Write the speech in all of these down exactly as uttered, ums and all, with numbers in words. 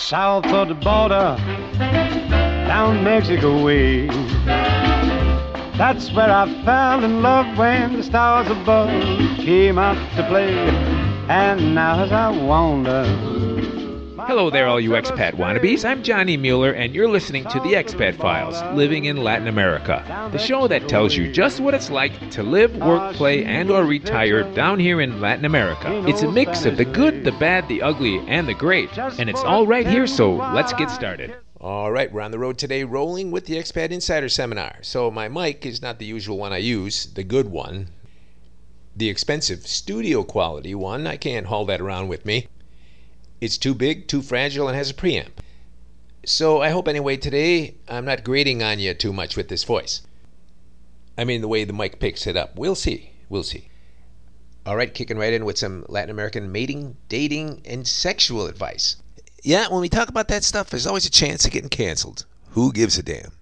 south of the border, down Mexico way. That's where I fell in love when the stars above came out to play. And now as I wander... Hello there, all you expat wannabes. I'm Johnny Mueller, and you're listening to The Expat Files, Living in Latin America, the show that tells you just what it's like to live, work, play, and or retire down here in Latin America. It's a mix of the good, the bad, the ugly, and the great, and it's all right here, so let's get started. All right, we're on the road today rolling with the Expat Insider Seminar. So my mic is not the usual one I use, the good one, the expensive studio quality one. I can't haul that around with me. It's too big, too fragile, and has a preamp. So I hope anyway today I'm not grating on you too much with this voice. I mean the way the mic picks it up. We'll see. We'll see. All right, kicking right in with some Latin American mating, dating, and sexual advice. Yeah, when we talk about that stuff, there's always a chance of getting canceled. Who gives a damn?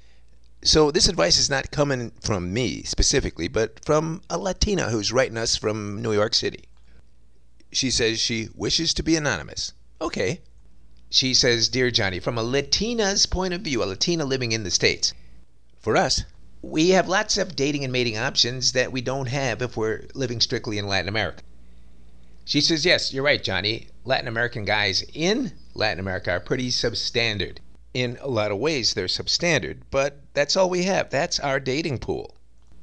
So this advice is not coming from me specifically, but from a Latina who's writing us from New York City. She says she wishes to be anonymous. Okay. She says, Dear Johnny, from a Latina's point of view, a Latina living in the States, for us, we have lots of dating and mating options that we don't have if we're living strictly in Latin America. She says, yes, you're right, Johnny. Latin American guys in Latin America are pretty substandard. In a lot of ways, they're substandard, but that's all we have. That's our dating pool.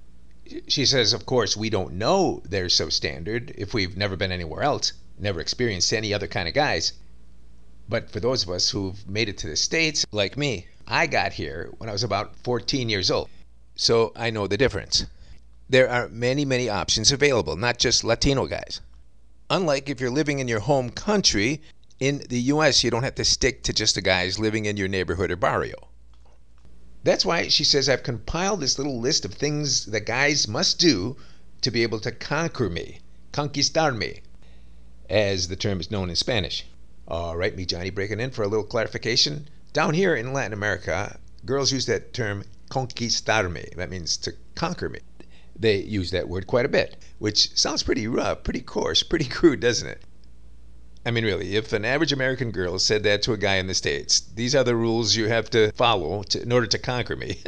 She says, of course, we don't know they're so standard if we've never been anywhere else, never experienced any other kind of guys. But for those of us who've made it to the States, like me, I got here when I was about fourteen years old. So I know the difference. There are many, many options available, not just Latino guys. Unlike if you're living in your home country, in the U S you don't have to stick to just the guys living in your neighborhood or barrio. That's why she says I've compiled this little list of things that guys must do to be able to conquer me, conquistar me, as the term is known in Spanish. All right, me Johnny breaking in for a little clarification. Down here in Latin America, girls use that term conquistarme. That means to conquer me. They use that word quite a bit, which sounds pretty rough, pretty coarse, pretty crude, doesn't it? I mean, really, if an average American girl said that to a guy in the States, these are the rules you have to follow to, in order to conquer me.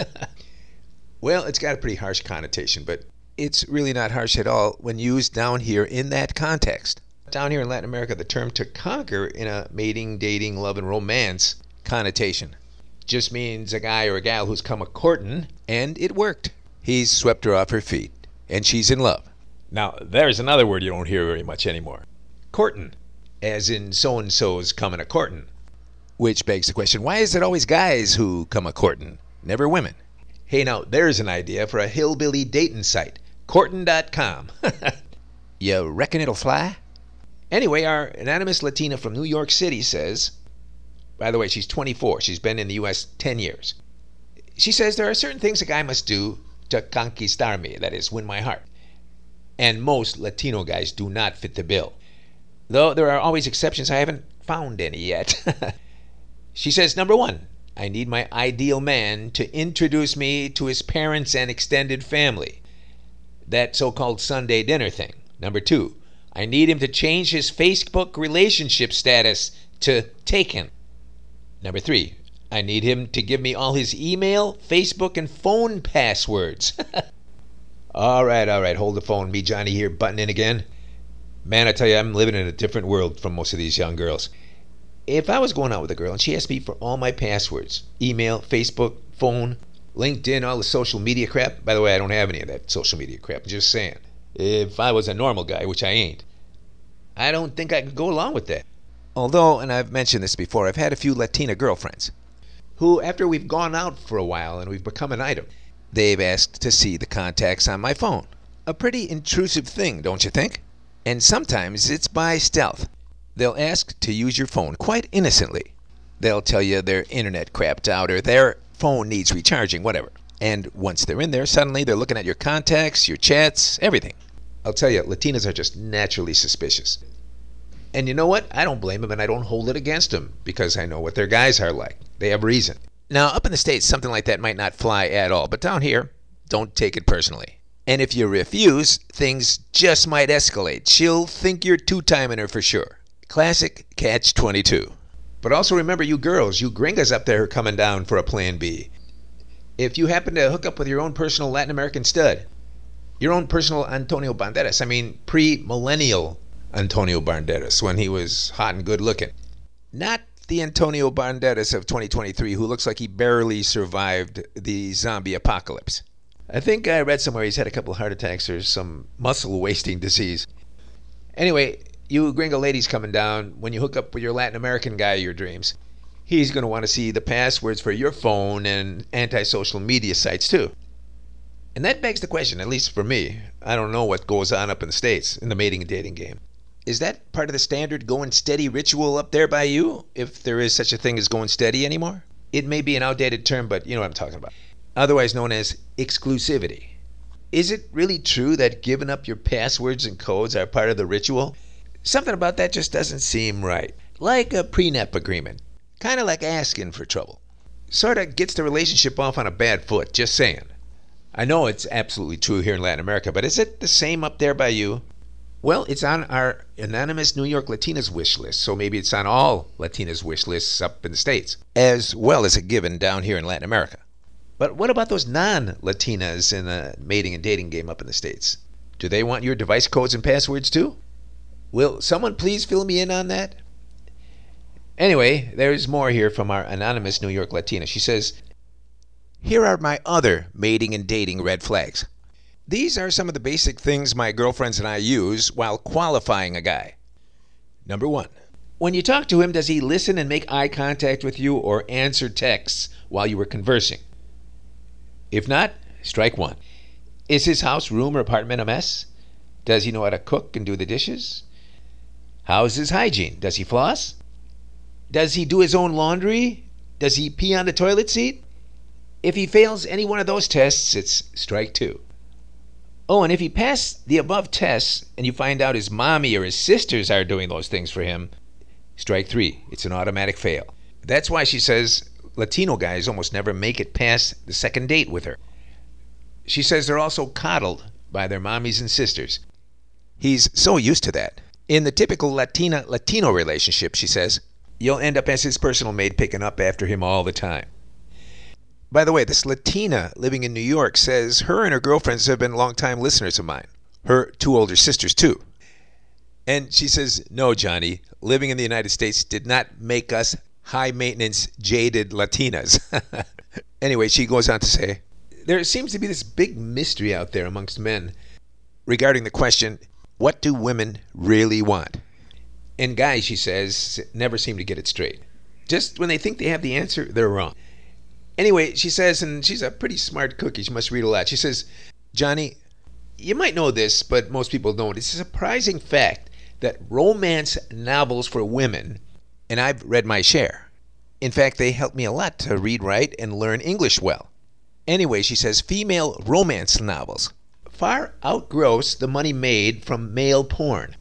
Well, it's got a pretty harsh connotation, but it's really not harsh at all when used down here in that context. Down here in Latin America, the term to conquer in a mating, dating, love, and romance connotation just means a guy or a gal who's come a-courtin', and it worked. He's swept her off her feet, and she's in love. Now, there's another word you don't hear very much anymore. Courtin'. As in so-and-so's coming a-courtin'. Which begs the question, why is it always guys who come a-courtin', never women? Hey, now, there's an idea for a hillbilly dating site. Courtin dot com. You reckon it'll fly? Anyway, our anonymous Latina from New York City says, by the way, she's twenty-four. She's been in the U S ten years. She says there are certain things a guy must do to conquistar me, that is, win my heart. And most Latino guys do not fit the bill. Though there are always exceptions, I haven't found any yet. She says, number one, I need my ideal man to introduce me to his parents and extended family. That so-called Sunday dinner thing. Number two, I need him to change his Facebook relationship status to taken. Number three, I need him to give me all his email, Facebook, and phone passwords. all right, all right, hold the phone. Me, Johnny here, butting in again. Man, I tell you, I'm living in a different world from most of these young girls. If I was going out with a girl and she asked me for all my passwords, email, Facebook, phone, LinkedIn, all the social media crap. By the way, I don't have any of that social media crap. I'm just saying. If I was a normal guy, which I ain't, I don't think I could go along with that. Although, and I've mentioned this before, I've had a few Latina girlfriends who, after we've gone out for a while and we've become an item, they've asked to see the contacts on my phone. A pretty intrusive thing, don't you think? And sometimes it's by stealth. They'll ask to use your phone quite innocently. They'll tell you their internet crapped out or their phone needs recharging, whatever. And once they're in there, suddenly they're looking at your contacts, your chats, everything. I'll tell you, Latinas are just naturally suspicious. And you know what? I don't blame them and I don't hold it against them because I know what their guys are like. They have reason. Now, up in the States, something like that might not fly at all. But down here, don't take it personally. And if you refuse, things just might escalate. She'll think you're two-timing her for sure. Classic catch twenty-two. But also remember, you girls, you gringas up there coming down for a plan B. If you happen to hook up with your own personal Latin American stud, your own personal Antonio Banderas, I mean pre-millennial Antonio Banderas, when he was hot and good looking. Not the Antonio Banderas of twenty twenty-three who looks like he barely survived the zombie apocalypse. I think I read somewhere he's had a couple of heart attacks or some muscle wasting disease. Anyway, you gringo ladies coming down, when you hook up with your Latin American guy of your dreams, he's going to want to see the passwords for your phone and anti-social media sites too. And that begs the question, at least for me, I don't know what goes on up in the States in the mating and dating game. Is that part of the standard going steady ritual up there by you, if there is such a thing as going steady anymore? It may be an outdated term, but you know what I'm talking about. Otherwise known as exclusivity. Is it really true that giving up your passwords and codes are part of the ritual? Something about that just doesn't seem right. Like a prenup agreement. Kind of like asking for trouble. Sort of gets the relationship off on a bad foot, just saying. I know it's absolutely true here in Latin America, but is it the same up there by you? Well, it's on our anonymous New York Latinas wish list, so maybe it's on all Latinas wish lists up in the States, as well as a given down here in Latin America. But what about those non-Latinas in the mating and dating game up in the States? Do they want your device codes and passwords too? Will someone please fill me in on that? Anyway, there's more here from our anonymous New York Latina. She says, here are my other mating and dating red flags. These are some of the basic things my girlfriends and I use while qualifying a guy. Number one, when you talk to him, does he listen and make eye contact with you or answer texts while you were conversing? If not, strike one. Is his house, room, or apartment a mess? Does he know how to cook and do the dishes? How's his hygiene? Does he floss? Does he do his own laundry? Does he pee on the toilet seat? If he fails any one of those tests, it's strike two. Oh, and if he passed the above tests and you find out his mommy or his sisters are doing those things for him, strike three. It's an automatic fail. That's why she says Latino guys almost never make it past the second date with her. She says they're also coddled by their mommies and sisters. He's so used to that. In the typical Latina-Latino relationship, she says, you'll end up as his personal maid picking up after him all the time. By the way, this Latina living in New York says her and her girlfriends have been longtime listeners of mine. Her two older sisters, too. And she says, no, Johnny, living in the United States did not make us high-maintenance, jaded Latinas. Anyway, she goes on to say, there seems to be this big mystery out there amongst men regarding the question, what do women really want? And guys, she says, never seem to get it straight. Just when they think they have the answer, they're wrong. Anyway, she says, and she's a pretty smart cookie, she must read a lot. She says, Johnny, you might know this, but most people don't. It's a surprising fact that romance novels for women, and I've read my share. In fact, they helped me a lot to read, write, and learn English well. Anyway, she says, female romance novels far outgross the money made from male porn.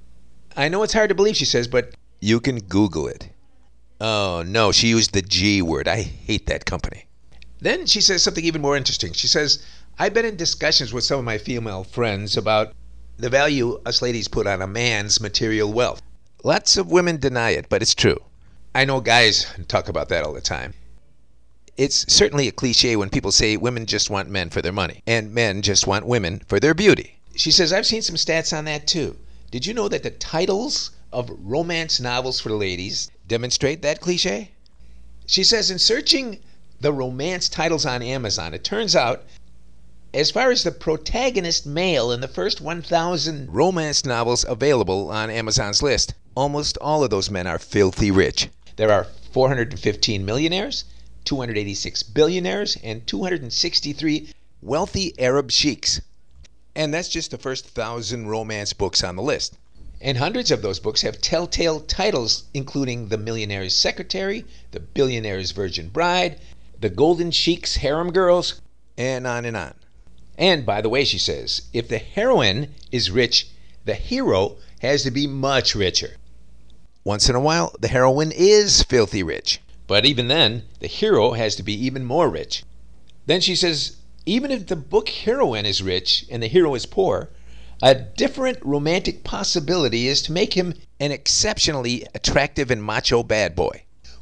I know it's hard to believe, she says, but you can Google it. Oh, no, she used the G word. I hate that company. Then she says something even more interesting. She says, I've been in discussions with some of my female friends about the value us ladies put on a man's material wealth. Lots of women deny it, but it's true. I know guys talk about that all the time. It's certainly a cliche when people say women just want men for their money, and men just want women for their beauty. She says, I've seen some stats on that too. Did you know that the titles of romance novels for ladies demonstrate that cliche? She says, in searching the romance titles on Amazon, it turns out, as far as the protagonist male in the first one thousand romance novels available on Amazon's list, almost all of those men are filthy rich. There are four hundred fifteen millionaires, two hundred eighty-six billionaires, and two hundred sixty-three wealthy Arab sheiks. And that's just the first thousand romance books on the list. And hundreds of those books have telltale titles, including The Millionaire's Secretary, The Billionaire's Virgin Bride, The Golden Sheik's Harem Girls, and on and on. And by the way, she says, if the heroine is rich, the hero has to be much richer. Once in a while, the heroine is filthy rich. But even then, the hero has to be even more rich. Then she says, even if the book heroine is rich and the hero is poor, a different romantic possibility is to make him an exceptionally attractive and macho bad boy.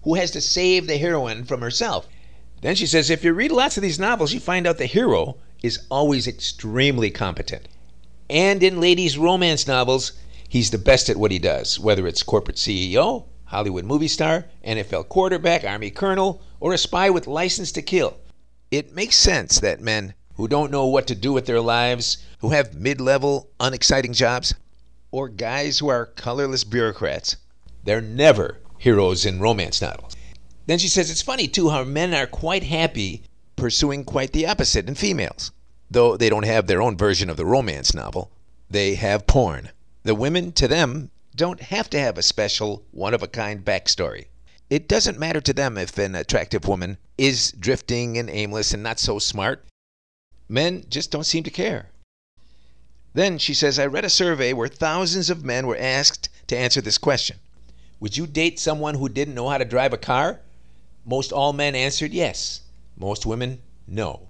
who has to save the heroine from herself. Then she says if you read lots of these novels, you find out the hero is always extremely competent. And in ladies' romance novels, he's the best at what he does, whether it's corporate C E O, Hollywood movie star, N F L quarterback, Army colonel, or a spy with license to kill. It makes sense that men who don't know what to do with their lives, who have mid-level, unexciting jobs, or guys who are colorless bureaucrats, they're never heroes in romance novels. Then she says it's funny, too, how men are quite happy pursuing quite the opposite in females. Though they don't have their own version of the romance novel, they have porn. The women, to them, don't have to have a special, one-of-a-kind backstory. It doesn't matter to them if an attractive woman is drifting and aimless and not so smart. Men just don't seem to care. Then she says, I read a survey where thousands of men were asked to answer this question. Would you date someone who didn't know how to drive a car? Most all men answered yes. Most women, no.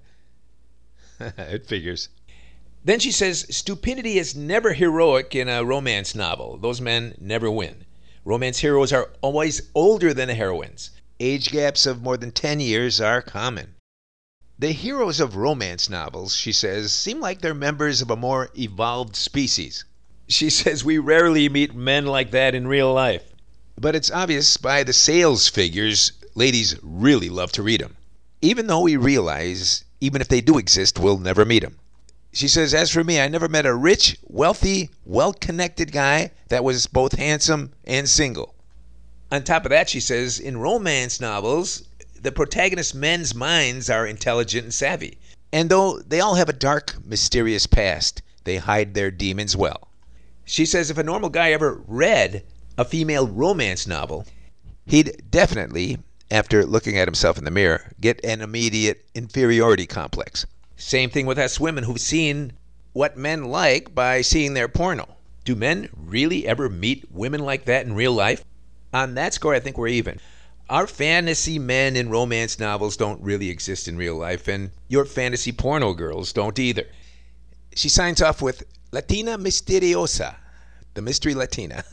It figures. Then she says, stupidity is never heroic in a romance novel. Those men never win. Romance heroes are always older than the heroines. Age gaps of more than ten years are common. The heroes of romance novels, she says, seem like they're members of a more evolved species. She says we rarely meet men like that in real life. But it's obvious by the sales figures, ladies really love to read them. Even though we realize, even if they do exist, we'll never meet them. She says, as for me, I never met a rich, wealthy, well-connected guy that was both handsome and single. On top of that, she says, in romance novels, the protagonist men's minds are intelligent and savvy. And though they all have a dark, mysterious past, they hide their demons well. She says if a normal guy ever read a female romance novel, he'd definitely, after looking at himself in the mirror, get an immediate inferiority complex. Same thing with us women who've seen what men like by seeing their porno. Do men really ever meet women like that in real life? On that score, I think we're even. Our fantasy men in romance novels don't really exist in real life, and your fantasy porno girls don't either. She signs off with Latina Misteriosa, the mystery Latina.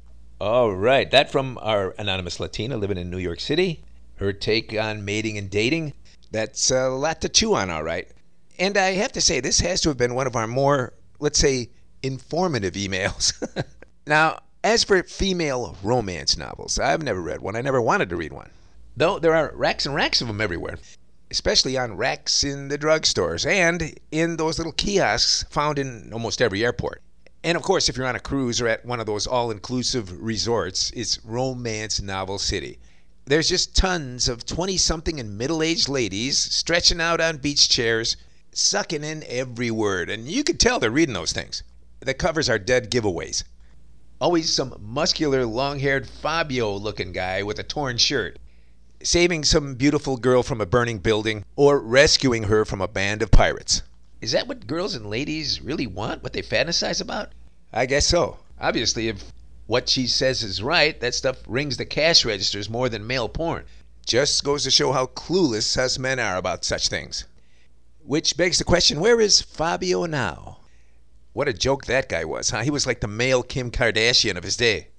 All right, that from our anonymous Latina living in New York City. Her take on mating and dating. That's a lot to chew on, all right. And I have to say, this has to have been one of our more, let's say, informative emails. Now, as for female romance novels, I've never read one. I never wanted to read one. Though there are racks and racks of them everywhere, especially on racks in the drugstores and in those little kiosks found in almost every airport. And of course, if you're on a cruise or at one of those all-inclusive resorts, it's Romance Novel City. There's just tons of twenty-something and middle-aged ladies stretching out on beach chairs, sucking in every word. And you could tell they're reading those things. The covers are dead giveaways. Always some muscular, long-haired Fabio-looking guy with a torn shirt, saving some beautiful girl from a burning building or rescuing her from a band of pirates. Is that what girls and ladies really want, what they fantasize about? I guess so. Obviously, if what she says is right, that stuff rings the cash registers more than male porn. Just goes to show how clueless us men are about such things. Which begs the question, where is Fabio now? What a joke that guy was, huh? He was like the male Kim Kardashian of his day.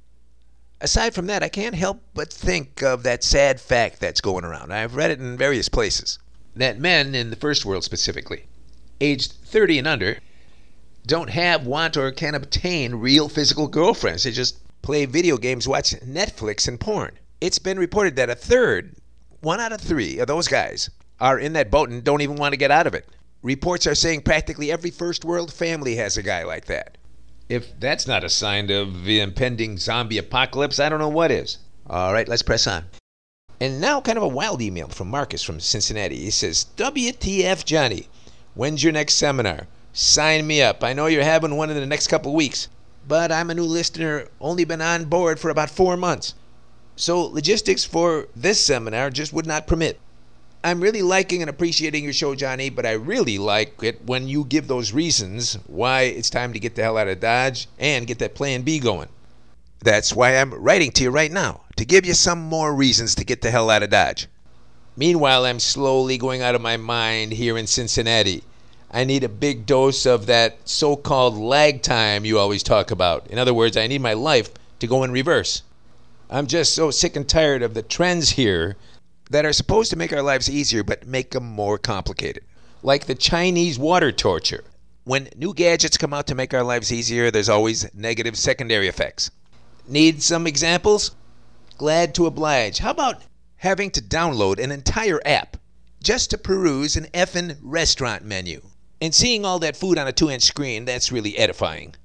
Aside from that, I can't help but think of that sad fact that's going around. I've read it in various places. That men, in the first world specifically, aged thirty and under, don't have, want, or can obtain real physical girlfriends. They just play video games, watch Netflix, and porn. It's been reported that a third, one out of three of those guys, are in that boat and don't even want to get out of it. Reports are saying practically every first world family has a guy like that. If that's not a sign of the impending zombie apocalypse, I don't know what is. All right, let's press on. And now kind of a wild email from Marcus from Cincinnati. He says, W T F Johnny, when's your next seminar? Sign me up. I know you're having one in the next couple weeks, but I'm a new listener, only been on board for about four months. So logistics for this seminar just would not permit. I'm really liking and appreciating your show, Johnny, but I really like it when you give those reasons why it's time to get the hell out of Dodge and get that plan B going. That's why I'm writing to you right now, to give you some more reasons to get the hell out of Dodge. Meanwhile, I'm slowly going out of my mind here in Cincinnati. I need a big dose of that so-called lag time you always talk about. In other words, I need my life to go in reverse. I'm just so sick and tired of the trends here that are supposed to make our lives easier but make them more complicated. Like the Chinese water torture. When new gadgets come out to make our lives easier, there's always negative secondary effects. Need some examples? Glad to oblige. How about having to download an entire app just to peruse an effing restaurant menu? And seeing all that food on a two-inch screen, that's really edifying.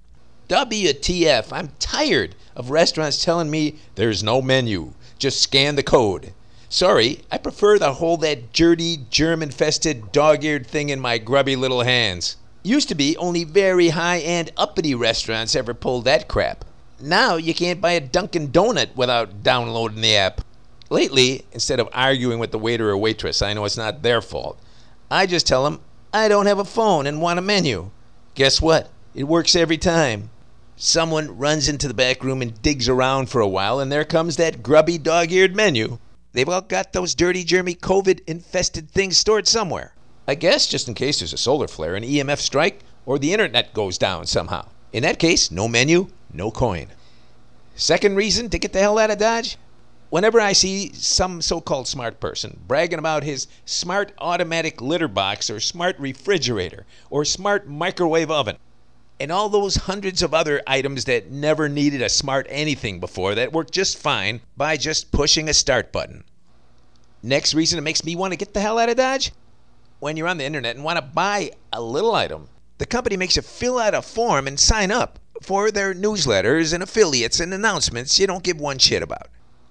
W T F, I'm tired of restaurants telling me there's no menu. Just scan the code. Sorry, I prefer to hold that dirty, germ-infested, dog-eared thing in my grubby little hands. Used to be only very high-end, uppity restaurants ever pulled that crap. Now you can't buy a Dunkin' Donut without downloading the app. Lately, instead of arguing with the waiter or waitress, I know it's not their fault, I just tell them I don't have a phone and want a menu. Guess what? It works every time. Someone runs into the back room and digs around for a while, and there comes that grubby, dog-eared menu. They've all got those dirty, germy, COVID-infested things stored somewhere. I guess just in case there's a solar flare, an E M F strike, or the internet goes down somehow. In that case, no menu, no coin. Second reason to get the hell out of Dodge? Whenever I see some so-called smart person bragging about his smart automatic litter box or smart refrigerator or smart microwave oven, and all those hundreds of other items that never needed a smart anything before that work just fine by just pushing a start button. Next reason it makes me want to get the hell out of Dodge? When you're on the internet and want to buy a little item, the company makes you fill out a form and sign up for their newsletters and affiliates and announcements you don't give one shit about.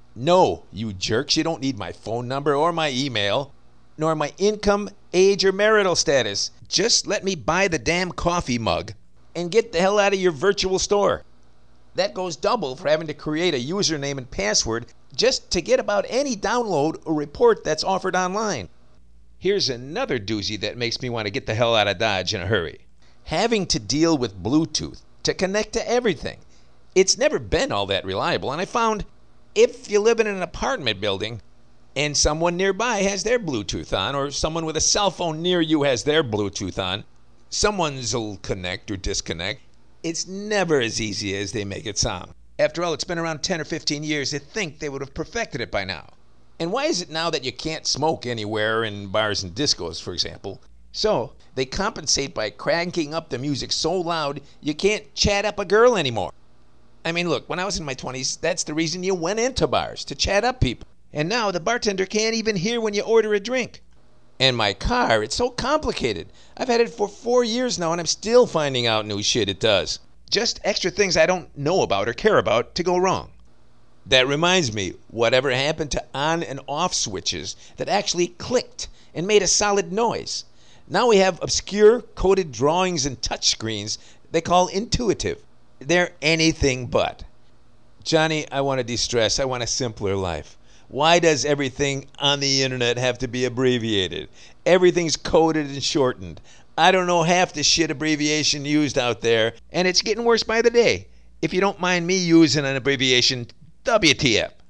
No, you jerks, you don't need my phone number or my email, nor my income, age, or marital status. Just let me buy the damn coffee mug and get the hell out of your virtual store. That goes double for having to create a username and password just to get about any download or report that's offered online. Here's another doozy that makes me want to get the hell out of Dodge in a hurry. Having to deal with Bluetooth to connect to everything. It's never been all that reliable, and I found if you live in an apartment building and someone nearby has their Bluetooth on, or someone with a cell phone near you has their Bluetooth on, someone's'll connect or disconnect. It's never as easy as they make it sound. After all, it's been around ten or fifteen years. You'd think they would have perfected it by now. And why is it now that you can't smoke anywhere in bars and discos, for example? So, they compensate by cranking up the music so loud you can't chat up a girl anymore. I mean, look, when I was in my twenties, that's the reason you went into bars, to chat up people. And now the bartender can't even hear when you order a drink. And my car, it's so complicated. I've had it for four years now, and I'm still finding out new shit it does. Just extra things I don't know about or care about to go wrong. That reminds me, whatever happened to on and off switches that actually clicked and made a solid noise? Now we have obscure coded drawings and touchscreens they call intuitive. They're anything but. Johnny, I want to de-stress. I want a simpler life. Why does everything on the internet have to be abbreviated? Everything's coded and shortened. I don't know half the shit abbreviation used out there, and it's getting worse by the day. If you don't mind me using an abbreviation, W T F.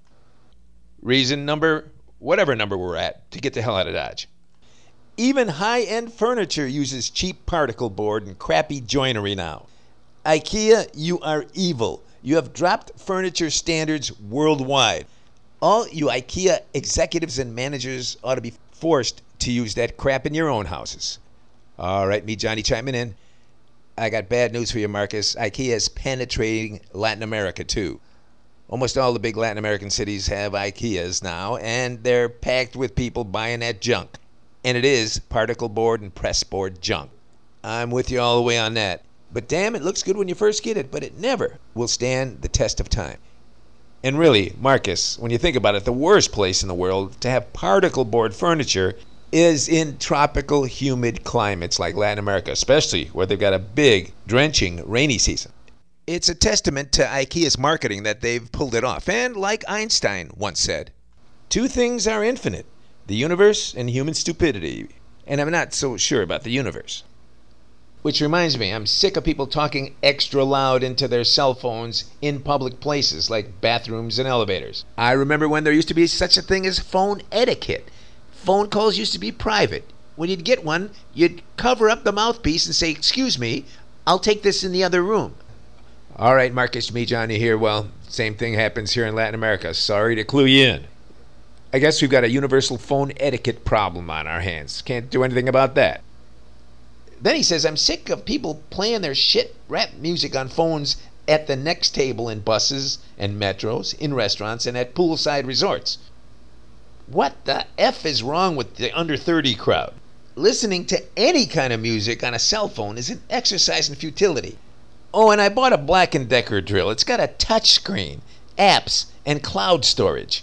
Reason number, whatever number we're at, to get the hell out of Dodge. Even high-end furniture uses cheap particle board and crappy joinery now. IKEA, you are evil. You have dropped furniture standards worldwide. All you IKEA executives and managers ought to be forced to use that crap in your own houses. All right, me, Johnny, chiming in. I got bad news for you, Marcus. IKEA is penetrating Latin America, too. Almost all the big Latin American cities have IKEAs now, and they're packed with people buying that junk. And it is particle board and press board junk. I'm with you all the way on that. But damn, it looks good when you first get it, but it never will stand the test of time. And really, Marcus, when you think about it, the worst place in the world to have particle board furniture is in tropical, humid climates like Latin America, especially where they've got a big, drenching, rainy season. It's a testament to IKEA's marketing that they've pulled it off. And like Einstein once said, two things are infinite, the universe and human stupidity. And I'm not so sure about the universe. Which reminds me, I'm sick of people talking extra loud into their cell phones in public places like bathrooms and elevators. I remember when there used to be such a thing as phone etiquette. Phone calls used to be private. When you'd get one, you'd cover up the mouthpiece and say, "Excuse me, I'll take this in the other room." All right, Marcus, me, Johnny here. Well, same thing happens here in Latin America. Sorry to clue you in. I guess we've got a universal phone etiquette problem on our hands. Can't do anything about that. Then he says, I'm sick of people playing their shit rap music on phones at the next table in buses and metros, in restaurants, and at poolside resorts. What the F is wrong with the under thirty crowd? Listening to any kind of music on a cell phone is an exercise in futility. Oh, and I bought a Black and Decker drill. It's got a touch screen, apps, and cloud storage.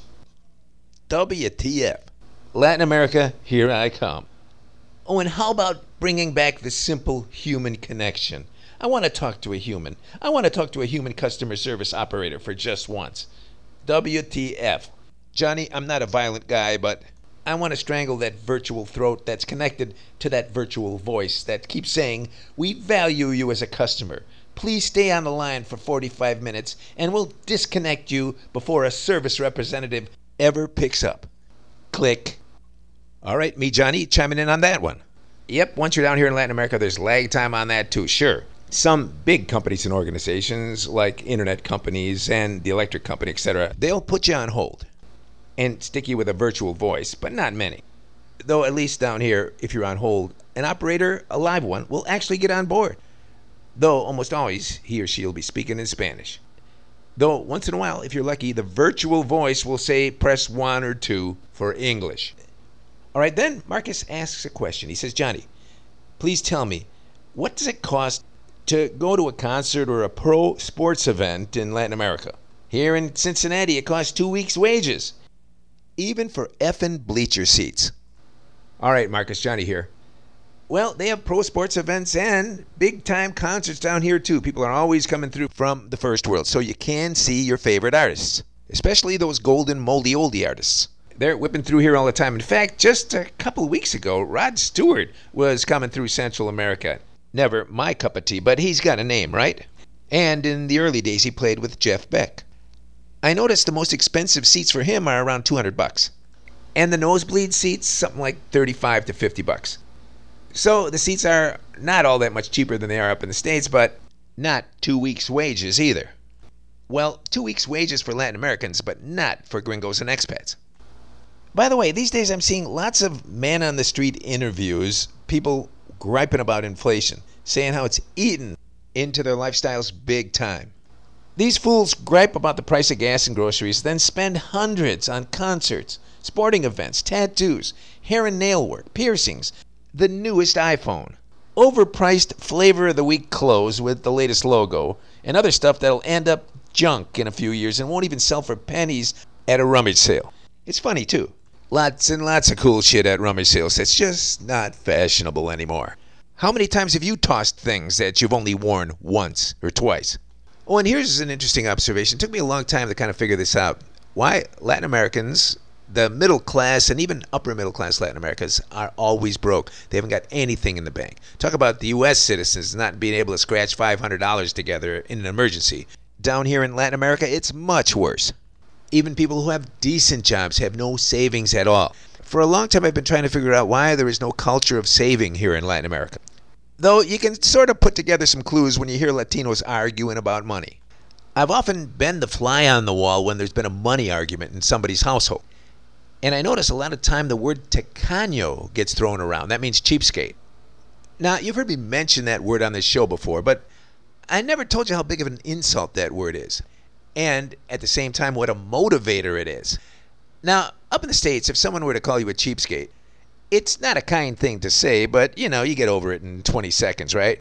W T F. Latin America, here I come. Oh, and how about bringing back the simple human connection? I want to talk to a human. I want to talk to a human customer service operator for just once. W T F. Johnny, I'm not a violent guy, but I want to strangle that virtual throat that's connected to that virtual voice that keeps saying, we value you as a customer. Please stay on the line for forty-five minutes and we'll disconnect you before a service representative ever picks up. Click. All right, me, Johnny, chiming in on that one. Yep, once you're down here in Latin America, there's lag time on that too, sure. Some big companies and organizations, like internet companies and the electric company, et cetera, they'll put you on hold and stick you with a virtual voice, but not many. Though at least down here, if you're on hold, an operator, a live one, will actually get on board. Though almost always he or she will be speaking in Spanish. Though once in a while, if you're lucky, the virtual voice will say press one or two for English. All right, then Marcus asks a question. He says, Johnny, please tell me, what does it cost to go to a concert or a pro sports event in Latin America? Here in Cincinnati, it costs two weeks' wages. Even for effing bleacher seats. All right, Marcus, Johnny here. Well, they have pro sports events and big-time concerts down here, too. People are always coming through from the first world, so you can see your favorite artists, especially those golden, moldy, oldie artists. They're whipping through here all the time. In fact, just a couple of weeks ago, Rod Stewart was coming through Central America. Never my cup of tea, but he's got a name, right? And in the early days, he played with Jeff Beck. I noticed the most expensive seats for him are around two hundred bucks. And the nosebleed seats, something like thirty-five to fifty bucks. So the seats are not all that much cheaper than they are up in the States, but not two weeks' wages either. Well, two weeks' wages for Latin Americans, but not for gringos and expats. By the way, these days I'm seeing lots of man-on-the-street interviews, people griping about inflation, saying how it's eaten into their lifestyles big time. These fools gripe about the price of gas and groceries, then spend hundreds on concerts, sporting events, tattoos, hair and nail work, piercings, the newest iPhone, overpriced flavor of the week clothes with the latest logo, and other stuff that'll end up junk in a few years and won't even sell for pennies at a rummage sale. It's funny too. Lots and lots of cool shit at rummage sales that's just not fashionable anymore. How many times have you tossed things that you've only worn once or twice? Oh, and here's an interesting observation. It took me a long time to kind of figure this out. Why Latin Americans, the middle class and even upper middle class Latin Americans, are always broke. They haven't got anything in the bank. Talk about the U S citizens not being able to scratch five hundred dollars together in an emergency. Down here in Latin America, it's much worse. Even people who have decent jobs have no savings at all. For a long time, I've been trying to figure out why there is no culture of saving here in Latin America. Though you can sort of put together some clues when you hear Latinos arguing about money. I've often been the fly on the wall when there's been a money argument in somebody's household. And I notice a lot of time the word tacaño gets thrown around. That means cheapskate. Now, you've heard me mention that word on this show before, but I never told you how big of an insult that word is. And at the same time, what a motivator it is. Now, up in the States, if someone were to call you a cheapskate, it's not a kind thing to say, but, you know, you get over it in twenty seconds, right?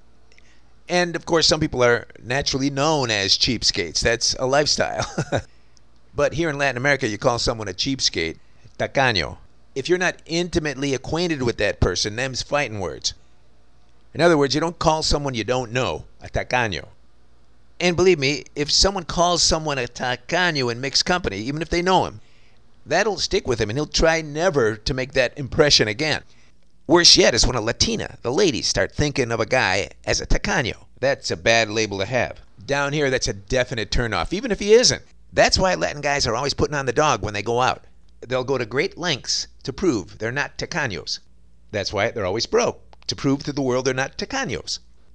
And, of course, some people are naturally known as cheapskates. That's a lifestyle. But here in Latin America, you call someone a cheapskate, tacaño. If you're not intimately acquainted with that person, them's fighting words. In other words, you don't call someone you don't know a tacaño. And believe me, if someone calls someone a tacaño in mixed company, even if they know him, that'll stick with him and he'll try never to make that impression again. Worse yet is when a Latina, the ladies, start thinking of a guy as a tacaño. That's a bad label to have. Down here, that's a definite turnoff, even if he isn't. That's why Latin guys are always putting on the dog when they go out. They'll go to great lengths to prove they're not tacaños. That's why they're always broke, to prove to the world they're not tacaños.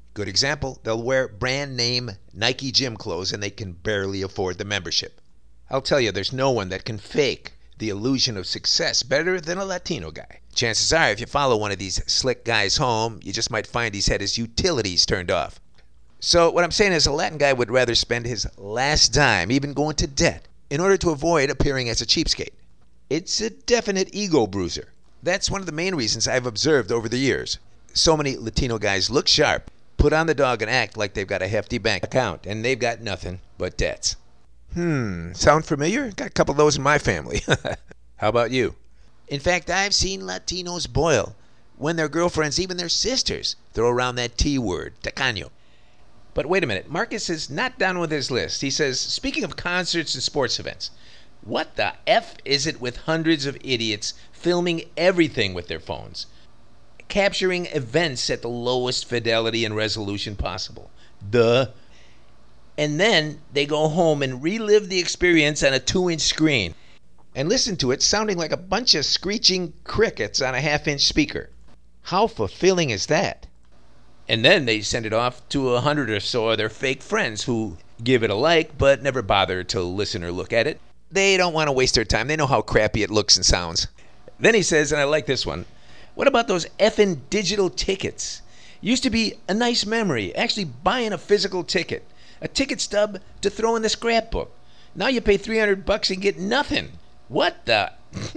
Good example, they'll wear brand name Nike gym clothes and they can barely afford the membership. I'll tell you, there's no one that can fake the illusion of success better than a Latino guy. Chances are, if you follow one of these slick guys home, you just might find he's had his utilities turned off. So what I'm saying is a Latin guy would rather spend his last dime, even going to debt, in order to avoid appearing as a cheapskate. It's a definite ego bruiser. That's one of the main reasons I've observed over the years. So many Latino guys look sharp, put on the dog and act like they've got a hefty bank account, and they've got nothing but debts. Hmm, sound familiar? Got a couple of those in my family. How about you? In fact, I've seen Latinos boil when their girlfriends, even their sisters, throw around that T word, tacaño. But wait a minute, Marcus is not done with his list. He says, speaking of concerts and sports events, what the F is it with hundreds of idiots filming everything with their phones, capturing events at the lowest fidelity and resolution possible? Duh. And then they go home and relive the experience on a two-inch screen and listen to it sounding like a bunch of screeching crickets on a half-inch speaker. How fulfilling is that? And then they send it off to a hundred or so of their fake friends who give it a like but never bother to listen or look at it. They don't want to waste their time. They know how crappy it looks and sounds. Then he says, and I like this one, what about those effing digital tickets? Used to be a nice memory, actually buying a physical ticket. A ticket stub to throw in the scrapbook. Now you pay three hundred bucks and get nothing. What the?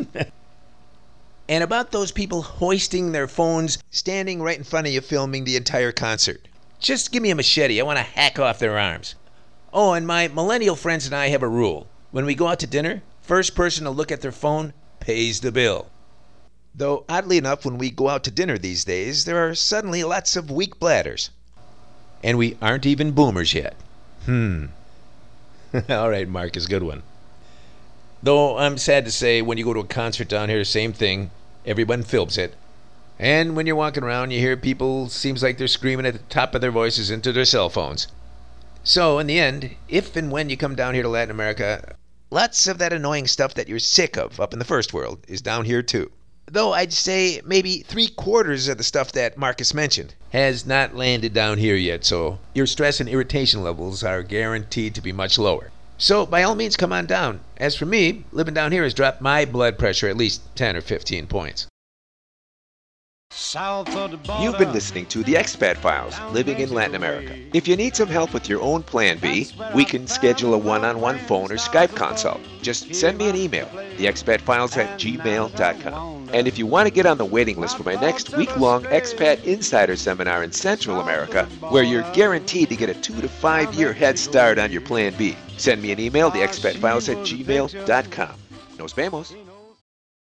And about those people hoisting their phones, standing right in front of you filming the entire concert. Just give me a machete. I want to hack off their arms. Oh, and my millennial friends and I have a rule. When we go out to dinner, first person to look at their phone pays the bill. Though, oddly enough, when we go out to dinner these days, there are suddenly lots of weak bladders. And we aren't even boomers yet. Hmm. All right, Marcus, good one. Though I'm sad to say, when you go to a concert down here, same thing. Everyone films it. And when you're walking around, you hear people, seems like they're screaming at the top of their voices into their cell phones. So, in the end, if and when you come down here to Latin America, lots of that annoying stuff that you're sick of up in the first world is down here too. Though I'd say maybe three quarters of the stuff that Marcus mentioned has not landed down here yet, so your stress and irritation levels are guaranteed to be much lower. So by all means, come on down. As for me, living down here has dropped my blood pressure at least ten or fifteen points. South of the border. You've been listening to The Expat Files, Living in Latin America. If you need some help with your own Plan B, we can schedule a one-on-one phone or Skype consult. Just send me an email, the expat files at gmail dot com. And if you want to get on the waiting list for my next week-long Expat Insider Seminar in Central America, where you're guaranteed to get a two to five year head start on your Plan B, send me an email, the expat files at gmail dot com. Nos vemos.